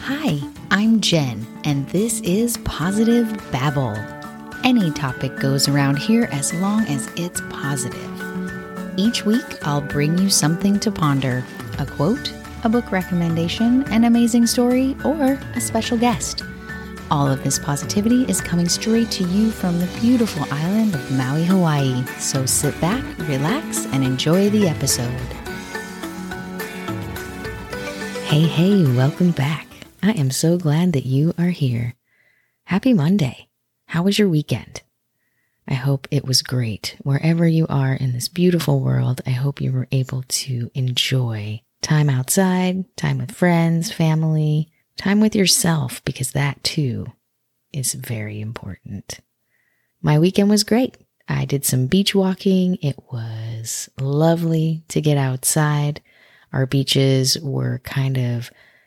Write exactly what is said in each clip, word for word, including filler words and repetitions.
Hi, I'm Jen, and this is Positive Babble. Any topic goes around here as long as it's positive. Each week, I'll bring you something to ponder, a quote, a book recommendation, an amazing story, or a special guest. All of this positivity is coming straight to you from the beautiful island of Maui, Hawaii. So sit back, relax, and enjoy the episode. Hey, hey, welcome back. I am so glad that you are here. Happy Monday. How was your weekend? I hope it was great. Wherever you are in this beautiful world, I hope you were able to enjoy time outside, time with friends, family, time with yourself, because that too is very important. My weekend was great. I did some beach walking. It was lovely to get outside. Our beaches were kind of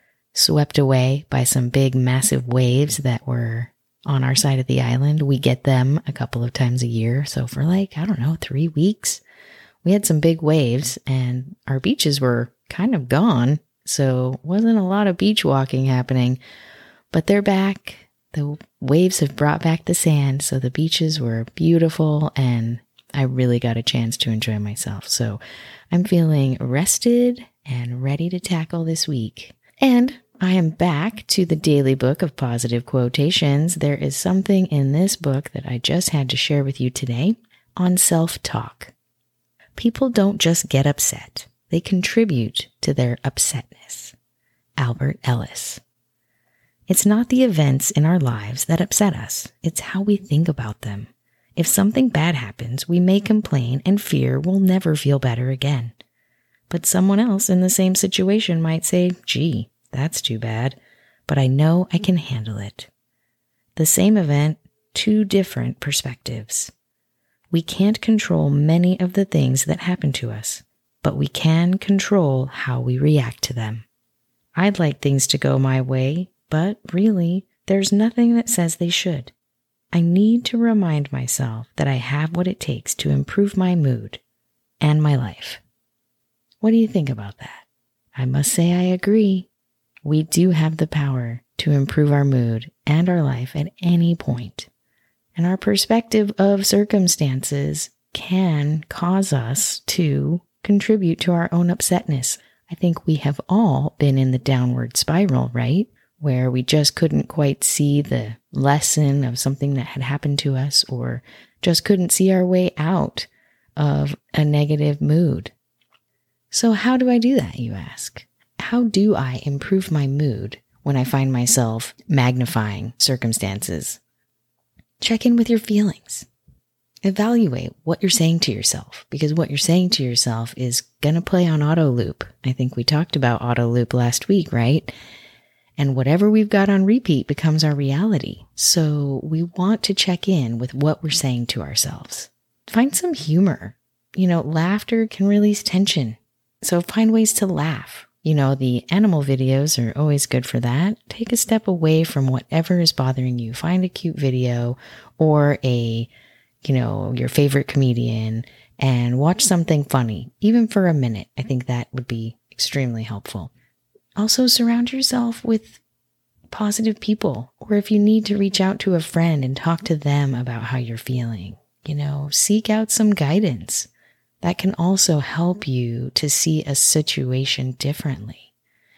swept away by some big, massive waves that were on our side of the island. We get them a couple of times a year. So for like, I don't know, three weeks, we had some big waves and our beaches were kind of gone. So wasn't a lot of beach walking happening, but they're back. The waves have brought back the sand. So the beaches were beautiful and I really got a chance to enjoy myself. So I'm feeling rested and ready to tackle this week. And I am back to the daily book of positive quotations. There is something in this book that I just had to share with you today on self-talk. People don't just get upset. They contribute to their upsetness. Albert Ellis. It's not the events in our lives that upset us. It's how we think about them. If something bad happens, we may complain and fear we'll never feel better again. But someone else in the same situation might say, gee, that's too bad, but I know I can handle it. The same event, two different perspectives. We can't control many of the things that happen to us, but we can control how we react to them. I'd like things to go my way, but really, there's nothing that says they should. I need to remind myself that I have what it takes to improve my mood and my life. What do you think about that? I must say I agree. We do have the power to improve our mood and our life at any point. And our perspective of circumstances can cause us to contribute to our own upsetness. I think we have all been in the downward spiral, right? Where we just couldn't quite see the lesson of something that had happened to us, or just couldn't see our way out of a negative mood. So how do I do that, you ask? How do I improve my mood when I find myself magnifying circumstances? Check in with your feelings. Evaluate what you're saying to yourself, because what you're saying to yourself is going to play on auto loop. I think we talked about auto loop last week, right? And whatever we've got on repeat becomes our reality. So we want to check in with what we're saying to ourselves. Find some humor. You know, laughter can release tension. So find ways to laugh. You know, the animal videos are always good for that. Take a step away from whatever is bothering you. Find a cute video or a, you know, your favorite comedian and watch something funny, even for a minute. I think that would be extremely helpful. Also, surround yourself with positive people, or if you need to reach out to a friend and talk to them about how you're feeling, you know, seek out some guidance. That can also help you to see a situation differently.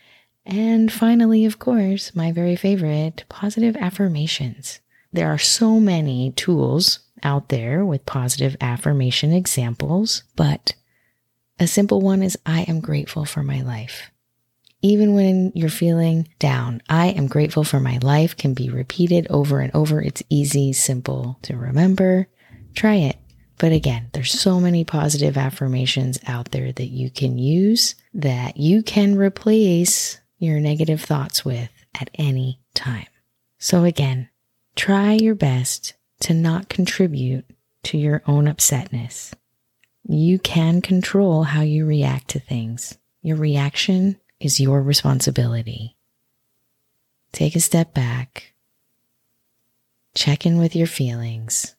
And finally, of course, my very favorite, positive affirmations. There are so many tools out there with positive affirmation examples, but a simple one is, I am grateful for my life. Even when you're feeling down, I am grateful for my life can be repeated over and over. It's easy, simple to remember. Try it. But again, there's so many positive affirmations out there that you can use that you can replace your negative thoughts with at any time. So again, try your best to not contribute to your own upsetness. You can control how you react to things. Your reaction is your responsibility. Take a step back. Check in with your feelings.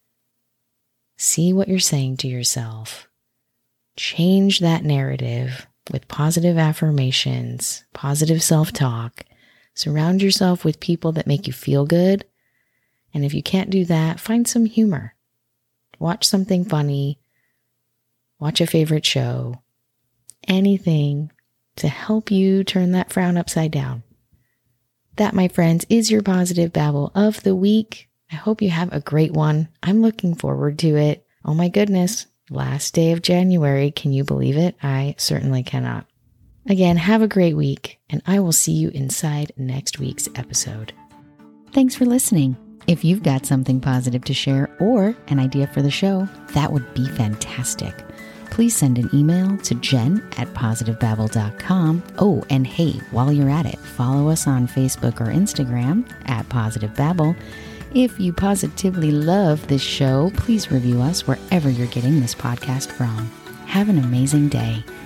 See what you're saying to yourself. Change that narrative with positive affirmations, positive self-talk, Surround yourself with people that make you feel good. And if you can't do that, find some humor. Watch something funny. Watch a favorite show. Anything to help you turn that frown upside down. That, my friends, is your Positive Babble of the week. I hope you have a great one. I'm looking forward to it. Oh my goodness. Last day of January. Can you believe it? I certainly cannot. Again, have a great week, and I will see you inside next week's episode. Thanks for listening. If you've got something positive to share or an idea for the show, that would be fantastic. Please send an email to jen at positive babble dot com. Oh, and hey, while you're at it, follow us on Facebook or Instagram at Positive Babble. If you positively love this show, please review us wherever you're getting this podcast from. Have an amazing day.